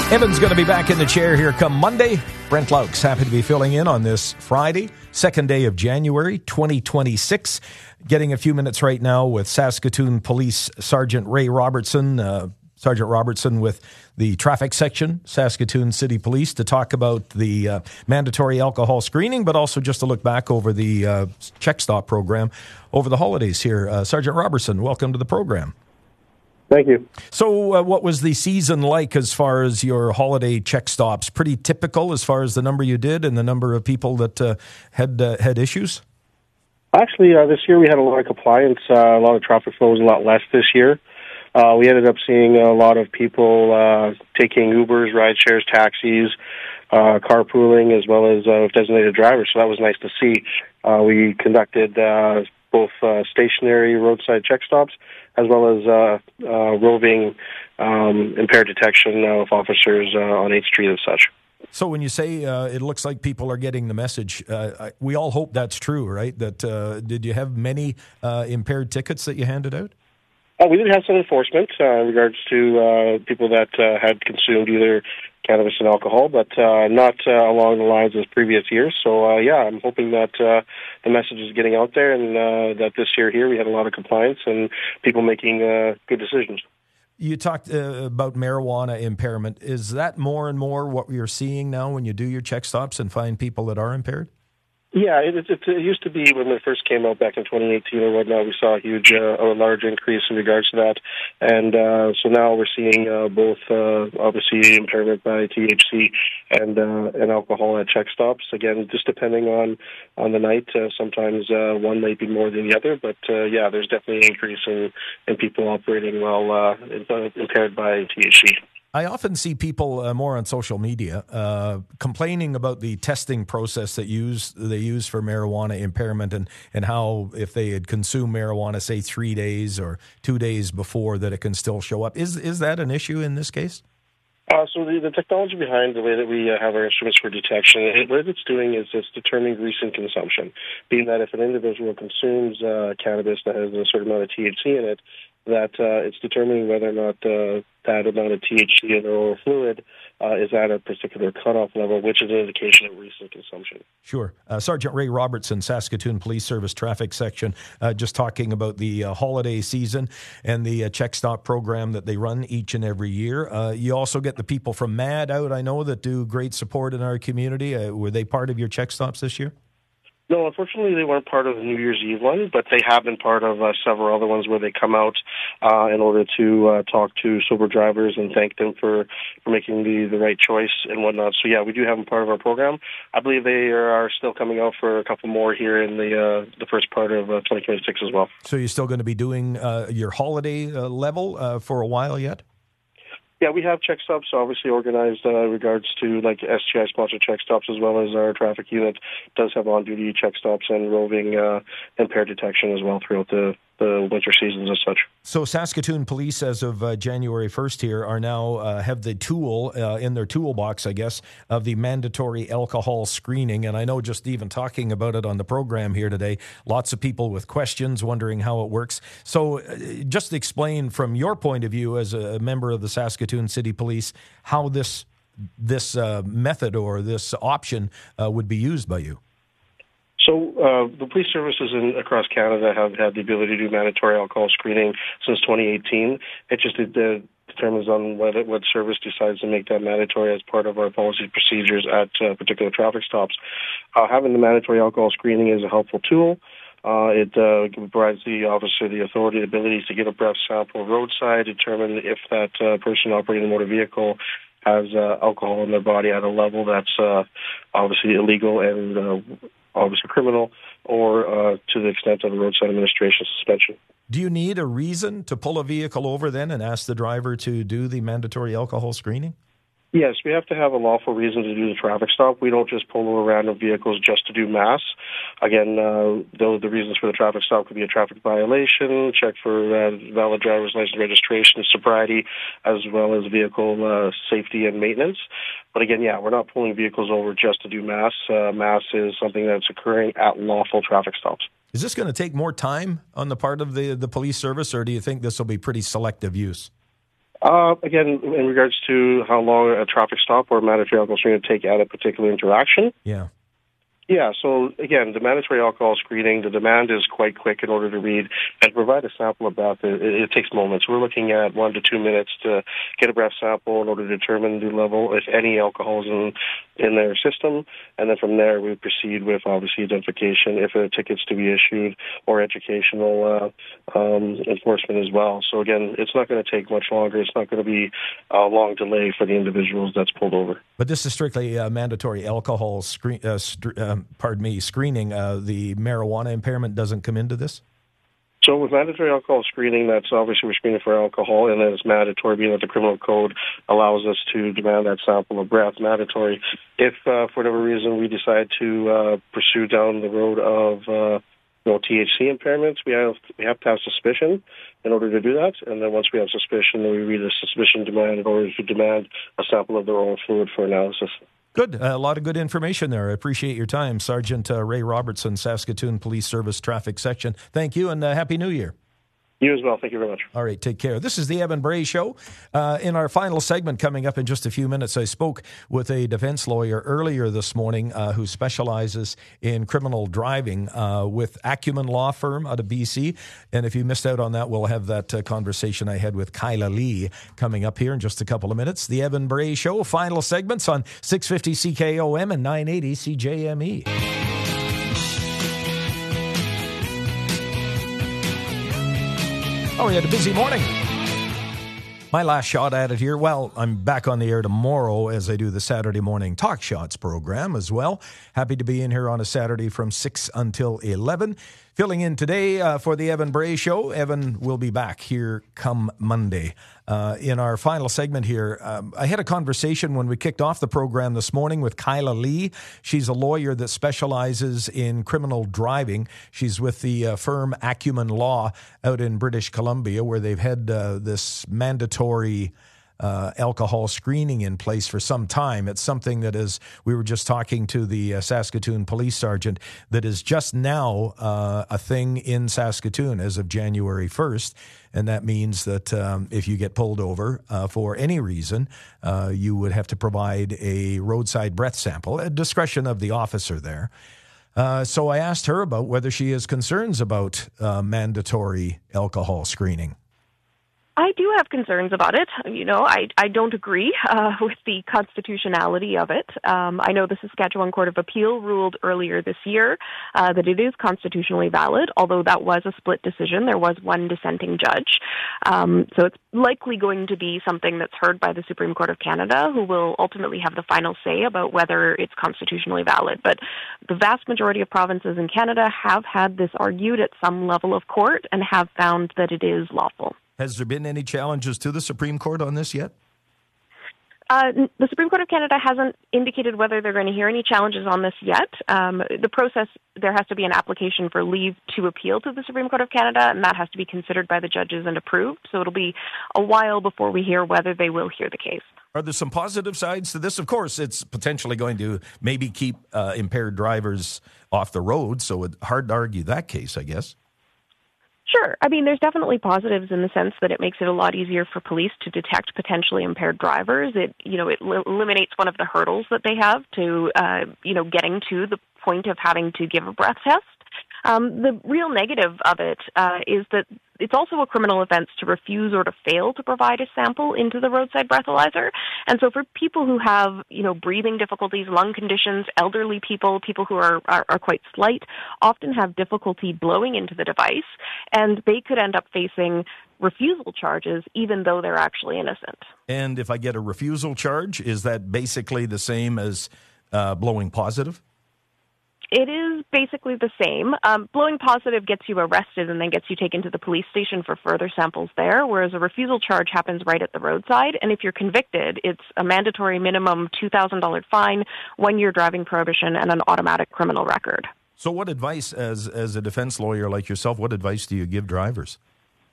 Evan's going to be back in the chair here come Monday. Brent Laux happy to be filling in on this Friday, 2nd day of January, 2026. Getting a few minutes right now with Saskatoon Police Sergeant Ray Robertson, Sergeant Robertson with the traffic section, Saskatoon City Police, to talk about the mandatory alcohol screening, but also just to look back over the Check Stop program over the holidays here. Sergeant Robertson, welcome to the program. Thank you. So what was the season like as far as your holiday check stops? Pretty typical as far as the number you did and the number of people that had issues? Actually, this year we had a lot of compliance. A lot of traffic flow was a lot less this year. We ended up seeing a lot of people taking Ubers, ride shares, taxis, carpooling, as well as designated drivers. So that was nice to see. We conducted both stationary roadside check stops as well as roving impaired detection with officers on 8th Street and such. So when you say it looks like people are getting the message, we all hope that's true, right? That did you have many impaired tickets that you handed out? We did have some enforcement in regards to people that had consumed either cannabis and alcohol, but not along the lines of previous years. So, I'm hoping that the message is getting out there and that this year here we had a lot of compliance and people making good decisions. You talked about marijuana impairment. Is that more and more what you're seeing now when you do your check stops and find people that are impaired? Yeah, it used to be when it first came out back in 2018 or whatnot, we saw a large increase in regards to that. And so now we're seeing both, obviously, impairment by THC and alcohol at check stops. Again, just depending on the night. Sometimes one might be more than the other. But, there's definitely an increase in people operating while impaired by THC. I often see people more on social media complaining about the testing process that they use for marijuana impairment and how if they had consumed marijuana, say 3 days or 2 days before, that it can still show up. Is that an issue in this case? So the technology behind the way that we have our instruments for detection, what it's doing is it's determining recent consumption, being that if an individual consumes cannabis that has a certain amount of THC in it, that it's determining whether or not that amount of THC in the oral fluid is at a particular cutoff level, which is an indication of recent consumption. Sure. Sergeant Ray Robertson, Saskatoon Police Service Traffic Section, just talking about the holiday season and the Check Stop program that they run each and every year. You also get the people from MAD out, I know, that do great support in our community. Were they part of your check stops this year? No, unfortunately, they weren't part of the New Year's Eve one, but they have been part of several other ones where they come out in order to talk to sober drivers and thank them for making the right choice and whatnot. So, we do have them part of our program. I believe they are still coming out for a couple more here in the first part of 2026 as well. So you're still going to be doing your holiday level for a while yet? Yeah, we have check stops obviously organized in regards to like SGI-sponsored check stops, as well as our traffic unit does have on-duty check stops and roving impaired detection as well throughout the winter seasons as such. So Saskatoon Police, as of January 1st here, are now have the tool in their toolbox, I guess, of the mandatory alcohol screening. And I know just even talking about it on the program here today, lots of people with questions wondering how it works. So just explain from your point of view as a member of the Saskatoon City Police how this method or this option would be used by you. So the police services across Canada have had the ability to do mandatory alcohol screening since 2018. It just determines on what service decides to make that mandatory as part of our policy procedures at particular traffic stops. Having the mandatory alcohol screening is a helpful tool. It provides the officer the authority, the ability to get a breath sample roadside, determine if that person operating the motor vehicle has alcohol in their body at a level that's obviously illegal and obviously criminal, or to the extent of a roadside administration suspension. Do you need a reason to pull a vehicle over then and ask the driver to do the mandatory alcohol screening? Yes, we have to have a lawful reason to do the traffic stop. We don't just pull over random vehicles just to do mass. Again, though the reasons for the traffic stop could be a traffic violation, check for valid driver's license registration, sobriety, as well as vehicle safety and maintenance. But again, we're not pulling vehicles over just to do mass. Mass is something that's occurring at lawful traffic stops. Is this going to take more time on the part of the police service, or do you think this will be pretty selective use? Again, in regards to how long a traffic stop or mandatory alcohol screening would take at a particular interaction. Yeah. Yeah, so again, the mandatory alcohol screening, the demand is quite quick in order to read and provide a sample of breath. It takes moments. We're looking at 1 to 2 minutes to get a breath sample in order to determine the level, if any, alcohol is in their system. And then from there, we proceed with, obviously, identification, if a ticket's to be issued, or educational enforcement as well. So again, it's not going to take much longer. It's not going to be a long delay for the individuals that's pulled over. But this is strictly mandatory alcohol screening. The marijuana impairment doesn't come into this? So with mandatory alcohol screening, that's obviously we're screening for alcohol, and then it's mandatory, being that the criminal code allows us to demand that sample of breath, mandatory. If, for whatever reason, we decide to pursue down the road of THC impairments, we have to have suspicion in order to do that, and then once we have suspicion, then we read a suspicion demand in order to demand a sample of their own fluid for analysis. Good. A lot of good information there. I appreciate your time. Sergeant Ray Robertson, Saskatoon Police Service Traffic Section. Thank you, and Happy New Year. You as well. Thank you very much. All right, take care. This is the Evan Bray Show. In our final segment coming up in just a few minutes, I spoke with a defense lawyer earlier this morning who specializes in criminal driving with Acumen Law Firm out of BC. And if you missed out on that, we'll have that conversation I had with Kyla Lee coming up here in just a couple of minutes. The Evan Bray Show, final segments on 650 CKOM and 980 CJME. Oh, we had a busy morning. My last shot at it here. Well, I'm back on the air tomorrow as I do the Saturday morning Talk Shots program as well. Happy to be in here on a Saturday from 6 until 11. Filling in today for the Evan Bray Show. Evan will be back here come Monday. In our final segment here, I had a conversation when we kicked off the program this morning with Kyla Lee. She's a lawyer that specializes in criminal driving. She's with the firm Acumen Law out in British Columbia, where they've had this mandatory alcohol screening in place for some time. It's something that is, we were just talking to the Saskatoon police sergeant, that is just now a thing in Saskatoon as of January 1st. And that means that if you get pulled over for any reason, you would have to provide a roadside breath sample at discretion of the officer there. So I asked her about whether she has concerns about mandatory alcohol screening. I do have concerns about it. You know, I don't agree with the constitutionality of it. I know the Saskatchewan Court of Appeal ruled earlier this year that it is constitutionally valid, although that was a split decision. There was one dissenting judge. So it's likely going to be something that's heard by the Supreme Court of Canada, who will ultimately have the final say about whether it's constitutionally valid. But the vast majority of provinces in Canada have had this argued at some level of court and have found that it is lawful. Has there been any challenges to the Supreme Court on this yet? The Supreme Court of Canada hasn't indicated whether they're going to hear any challenges on this yet. The process, there has to be an application for leave to appeal to the Supreme Court of Canada, and that has to be considered by the judges and approved. So it'll be a while before we hear whether they will hear the case. Are there some positive sides to this? Of course, it's potentially going to maybe keep impaired drivers off the road, so it's hard to argue that case, I guess. Sure. I mean, there's definitely positives in the sense that it makes it a lot easier for police to detect potentially impaired drivers. It eliminates one of the hurdles that they have to, getting to the point of having to give a breath test. The real negative of it is that it's also a criminal offense to refuse or to fail to provide a sample into the roadside breathalyzer. And so for people who have, breathing difficulties, lung conditions, elderly people, people who are quite slight, often have difficulty blowing into the device, and they could end up facing refusal charges even though they're actually innocent. And if I get a refusal charge, is that basically the same as blowing positive? It is basically the same. Blowing positive gets you arrested and then gets you taken to the police station for further samples there, whereas a refusal charge happens right at the roadside. And if you're convicted, it's a mandatory minimum $2,000 fine, 1-year driving prohibition, and an automatic criminal record. So what advice, as a defense lawyer like yourself, what advice do you give drivers?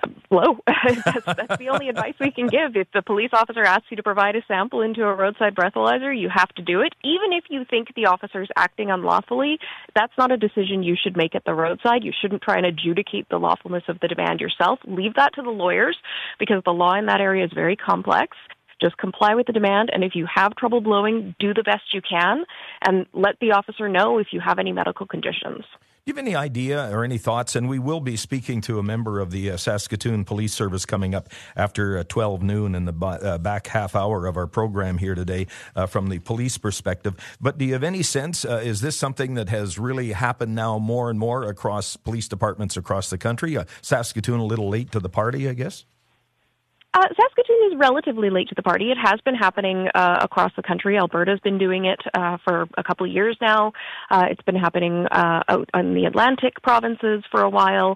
Blow. That's the only advice we can give. If the police officer asks you to provide a sample into a roadside breathalyzer, you have to do it. Even if you think the officer is acting unlawfully, that's not a decision you should make at the roadside. You shouldn't try and adjudicate the lawfulness of the demand yourself. Leave that to the lawyers, because the law in that area is very complex. Just comply with the demand, and if you have trouble blowing, do the best you can, and let the officer know if you have any medical conditions. Do you have any idea or any thoughts? And we will be speaking to a member of the Saskatoon Police Service coming up after 12 noon in the back half hour of our program here today from the police perspective. But do you have any sense, is this something that has really happened now more and more across police departments across the country? Saskatoon a little late to the party, I guess? Saskatoon is relatively late to the party. It has been happening across the country. Alberta's been doing it for a couple of years now. It's been happening out in the Atlantic provinces for a while.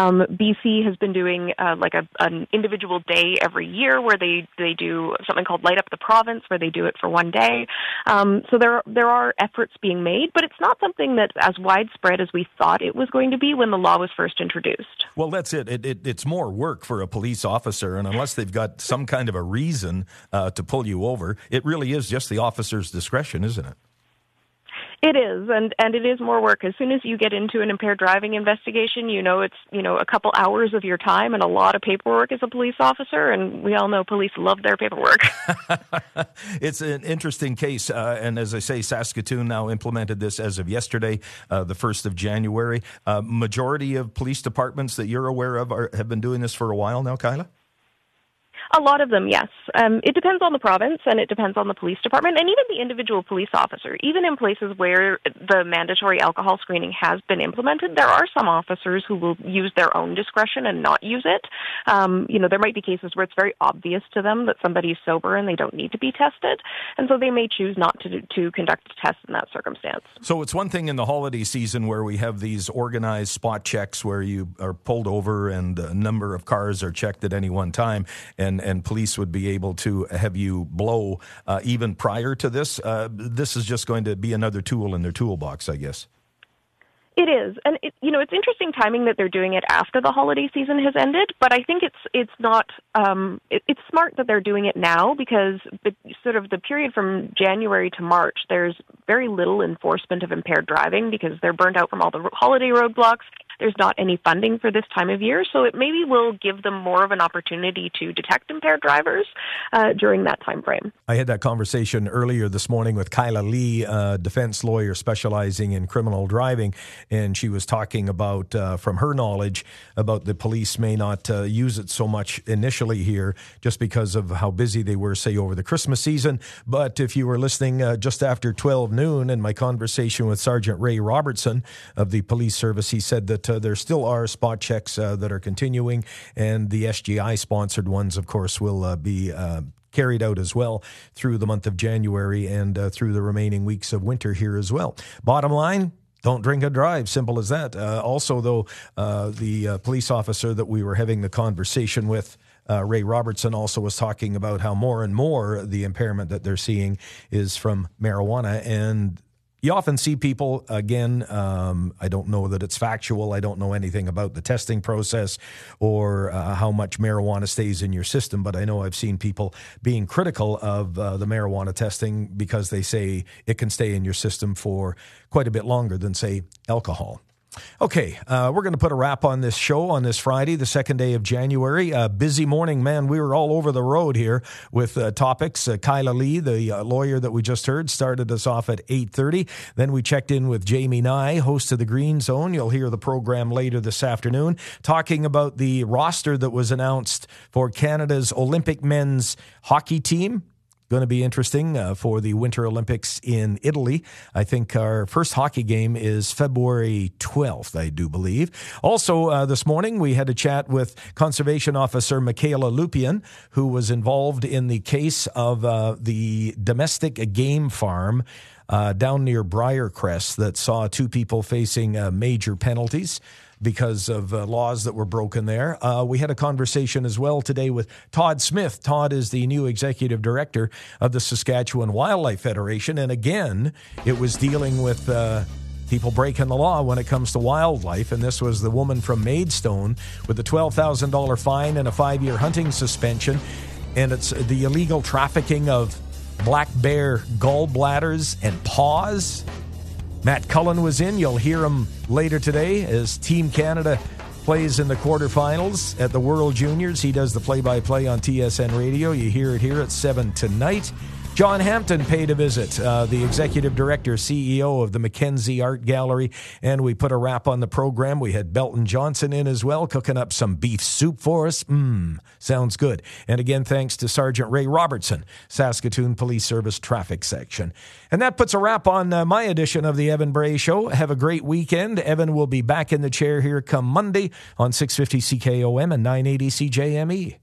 BC has been doing an individual day every year where they do something called Light Up the Province, where they do it for one day. So there are efforts being made, but it's not something that's as widespread as we thought it was going to be when the law was first introduced. Well, that's it. It's more work for a police officer, and unless they've got some kind of a reason to pull you over, it really is just the officer's discretion, isn't it? It is, and it is more work. As soon as you get into an impaired driving investigation, it's a couple hours of your time and a lot of paperwork as a police officer, and we all know police love their paperwork. It's an interesting case, and as I say, Saskatoon now implemented this as of yesterday, the 1st of January. Majority of police departments that you're aware of have been doing this for a while now, Kyla? A lot of them, yes. It depends on the province, and it depends on the police department, and even the individual police officer. Even in places where the mandatory alcohol screening has been implemented, there are some officers who will use their own discretion and not use it. There might be cases where it's very obvious to them that somebody's sober and they don't need to be tested, and so they may choose not to conduct a test in that circumstance. So it's one thing in the holiday season where we have these organized spot checks where you are pulled over and a number of cars are checked at any one time, and police would be able to have you blow even prior to this. This is just going to be another tool in their toolbox, I guess. It is, and it's interesting timing that they're doing it after the holiday season has ended. But I think it's not. It's smart that they're doing it now, because the period from January to March, there's very little enforcement of impaired driving because they're burned out from all the holiday roadblocks. There's not any funding for this time of year, so it maybe will give them more of an opportunity to detect impaired drivers during that time frame. I had that conversation earlier this morning with Kyla Lee, a defense lawyer specializing in criminal driving, and she was talking about, from her knowledge, about the police may not use it so much initially here just because of how busy they were, say, over the Christmas season. But if you were listening just after 12 noon in my conversation with Sergeant Ray Robertson of the police service, he said that there still are spot checks that are continuing, and the SGI-sponsored ones, of course, will be carried out as well through the month of January and through the remaining weeks of winter here as well. Bottom line, don't drink and drive. Simple as that. Also, though, the police officer that we were having the conversation with, Ray Robertson, also was talking about how more and more the impairment that they're seeing is from marijuana. And you often see people, again, I don't know that it's factual. I don't know anything about the testing process or how much marijuana stays in your system, but I know I've seen people being critical of the marijuana testing because they say it can stay in your system for quite a bit longer than, say, alcohol. Okay, we're going to put a wrap on this show on this Friday, the 2nd day of January. Busy morning, man. We were all over the road here with topics. Kyla Lee, the lawyer that we just heard, started us off at 8:30. Then we checked in with Jamie Nye, host of the Green Zone. You'll hear the program later this afternoon, talking about the roster that was announced for Canada's Olympic men's hockey team. Going to be interesting for the Winter Olympics in Italy. I think our first hockey game is February 12th, I do believe. Also, this morning, we had a chat with Conservation Officer Michaela Lupian, who was involved in the case of the domestic game farm down near Briarcrest that saw 2 people facing major penalties because of laws that were broken there. We had a conversation as well today with Todd Smith. Todd is the new executive director of the Saskatchewan Wildlife Federation. And again, it was dealing with people breaking the law when it comes to wildlife, and this was the woman from Maidstone with a $12,000 fine and a 5-year hunting suspension, and it's the illegal trafficking of black bear gallbladders and paws. Matt Cullen was in. You'll hear him later today as Team Canada plays in the quarterfinals at the World Juniors. He does the play-by-play on TSN Radio. You hear it here at 7 tonight. John Hampton paid a visit, the executive director, CEO of the Mackenzie Art Gallery, and we put a wrap on the program. We had Belton Johnson in as well, cooking up some beef soup for us. Sounds good. And again, thanks to Sergeant Ray Robertson, Saskatoon Police Service Traffic Section. And that puts a wrap on my edition of the Evan Bray Show. Have a great weekend. Evan will be back in the chair here come Monday on 650 CKOM and 980 CJME.